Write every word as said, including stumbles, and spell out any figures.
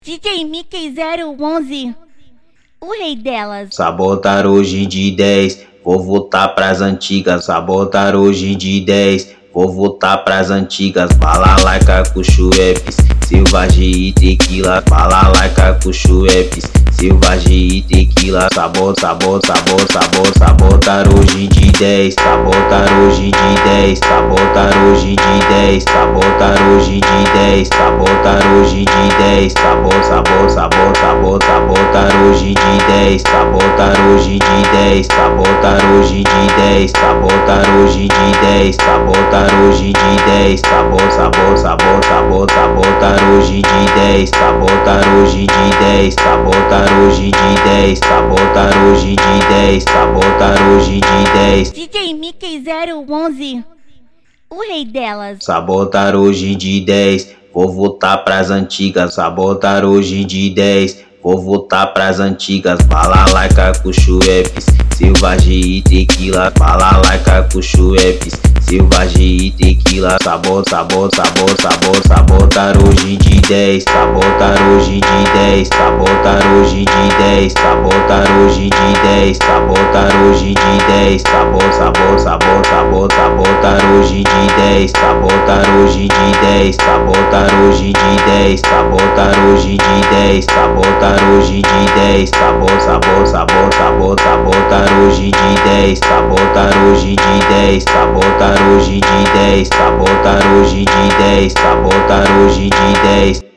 D J Mickey zero onze, o rei delas. Sabotar hoje de dez, vou voltar pras antigas. Sabotar hoje de dez, vou voltar pras antigas. Balalaica com chuepes, selvagem e tequila. Balalaica com chuepes, selvagem e tequila. Sabor, sabor, sabor, sabor, sabotar hoje de dez. Sabotar hoje de dez, sabotar hoje de dez. Sabotar hoje de dez, sabotar hoje de dez. Sabor, sabor, sabor, sabor, sabotar hoje de dez. Sabotar hoje de dez, sabotar hoje de dez. Sabotar hoje de dez, sabotar hoje de dez. Sabor, sabor, sabor, sabor, sabotar hoje de dez. Sabotar hoje de dez, sabotar hoje de dez. Sabotar hoje de dez, sabotar hoje de dez. D J Mickey zero onze, o rei delas. Sabotar hoje de dez, vou voltar pras antigas. Sabotar hoje de dez, vou voltar pras antigas. Balalaica com chuepes, selvagem e tequila. Balalaica com chuepes, selvagem e tequila. Sabor, sabor, sabor, sabor, sabotar hoje de dez. Sabotar hoje de dez, sabotar hoje de dez. Sabotar hoje de dez, sabotar hoje de dez. Sabor, sabor, sabor, sabor, sabotar hoje de dez. Sabotar hoje de dez, sabotar hoje de dez. Sabotar hoje de dez, sabotar hoje de dez. Sabor, sabor, sabor, sabor, sabotar hoje de dez. Sabotar hoje de dez, sabotar hoje de dez. Sabotar hoje de dez, sabotar hoje de dez.